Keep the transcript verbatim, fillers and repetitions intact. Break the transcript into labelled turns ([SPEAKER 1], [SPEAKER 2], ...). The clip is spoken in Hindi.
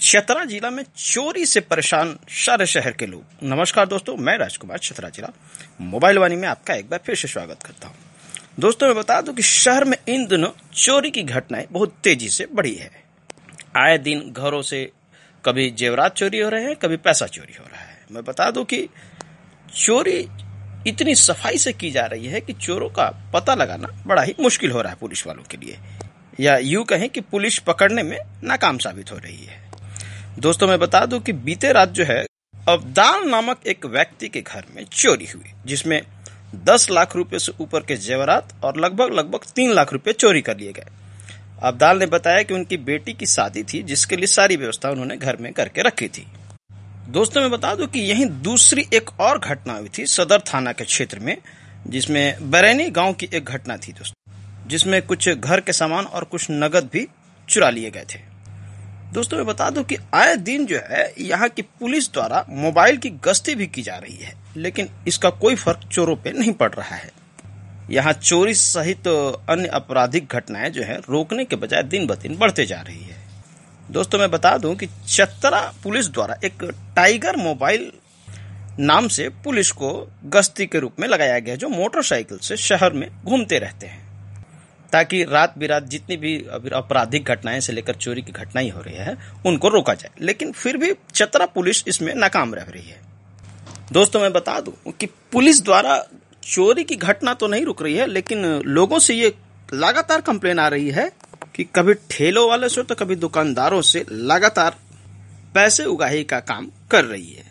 [SPEAKER 1] चतरा जिला में चोरी से परेशान सारे शहर के लोग। नमस्कार दोस्तों, मैं राजकुमार चतरा जिला मोबाइल वाणी में आपका एक बार फिर से स्वागत करता हूं। दोस्तों मैं बता दूं कि शहर में इन दिनों चोरी की घटनाएं बहुत तेजी से बढ़ी है। आए दिन घरों से कभी जेवरात चोरी हो रहे हैं, कभी पैसा चोरी हो रहा है। मैं बता दूं कि चोरी इतनी सफाई से की जा रही है कि चोरों का पता लगाना बड़ा ही मुश्किल हो रहा है पुलिस वालों के लिए, या यूं कहें कि पुलिस पकड़ने में नाकाम साबित हो रही है। दोस्तों मैं बता दूं कि बीते रात जो है अब्दाल नामक एक व्यक्ति के घर में चोरी हुई, जिसमें दस लाख रुपए से ऊपर के जेवरात और लगभग लगभग तीन लाख रुपए चोरी कर लिए गए। अब्दाल ने बताया कि उनकी बेटी की शादी थी, जिसके लिए सारी व्यवस्था उन्होंने घर में करके रखी थी। दोस्तों मैं बता दूं कि यहीं दूसरी एक और घटना हुई थी सदर थाना के क्षेत्र में, जिसमें बरैनी गांव की एक घटना थी दोस्तों, जिसमें कुछ घर के सामान और कुछ नगद भी चुरा लिए गए थे। दोस्तों मैं बता दूं कि आए दिन जो है यहाँ की पुलिस द्वारा मोबाइल की गश्ती भी की जा रही है, लेकिन इसका कोई फर्क चोरों पे नहीं पड़ रहा है। यहाँ चोरी सहित तो अन्य आपराधिक घटनाएं जो है रोकने के बजाय दिन ब दिन बढ़ते जा रही है। दोस्तों मैं बता दूं कि चतरा पुलिस द्वारा एक टाइगर मोबाइल नाम से पुलिस को गश्ती के रूप में लगाया गया, जो मोटरसाइकिल से शहर में घूमते रहते हैं, ताकि रात बिरात जितनी भी आपराधिक घटनाएं से लेकर चोरी की घटनाएं हो रही है उनको रोका जाए। लेकिन फिर भी चतरा पुलिस इसमें नाकाम रह रही है। दोस्तों मैं बता दूं कि पुलिस द्वारा चोरी की घटना तो नहीं रुक रही है, लेकिन लोगों से ये लगातार कंप्लेन आ रही है कि कभी ठेलों वाले से तो कभी दुकानदारों से लगातार पैसे उगाही का काम कर रही है।